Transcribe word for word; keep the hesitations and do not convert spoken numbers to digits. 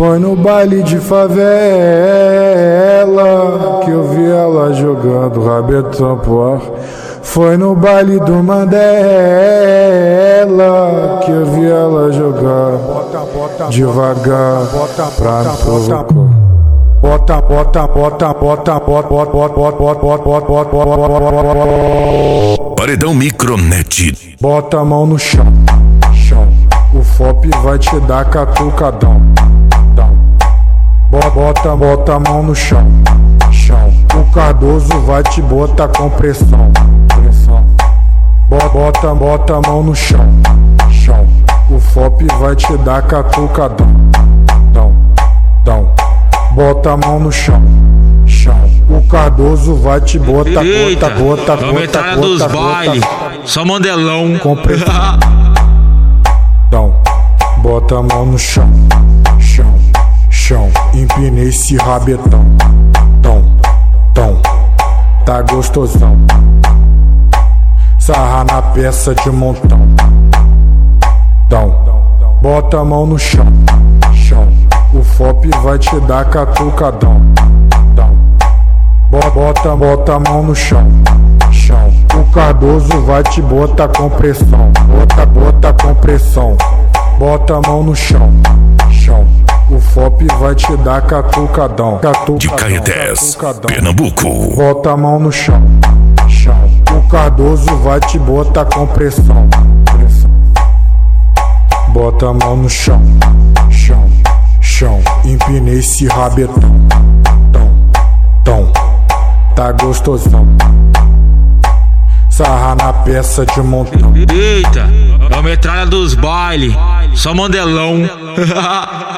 Foi no baile de favela que eu vi ela jogando rabetão pro ar. Foi no baile do Mandela que eu vi ela jogar devagar pra me provocar. Bota, bota, bota, bota, bota, bota, bota, bota, bota, bota, bota. Paredão Micronet. Bota a mão no chão, chão. O F O P vai te dar catucadão. Bota, bota a mão no chão, chão. O Cardoso vai te botar com pressão, pressão. Bota, bota a mão no chão, chão. O F O P vai te dar catucadão, dão, dão. Bota a mão no chão, chão. O Cardoso vai te botar, Eita, bota, bota, bota, bota, dos baile, só mandelão. Com pressão. Dão. Bota a mão no chão, chão, chão. Empinei esse rabetão, tom, tom. Tá gostosão. Sarra na peça de montão, dão. Bota a mão no chão, chão. O F O P vai te dar catucadão, dão. Bota, bota a mão no chão, chão. O Cardoso vai te botar com pressão, bota, bota com pressão. Bota a mão no chão, chão. O F O P vai te dar catucadão, catucadão. De Caetés, Pernambuco. Bota a mão no chão, chão. O Cardoso vai te botar com pressão, pressão. Bota a mão no chão, chão, chão. Empinei esse rabetão, tom, tom. Tá gostosão. Sarra na peça de montão. Eita, é a metralha dos baile, só mandelão.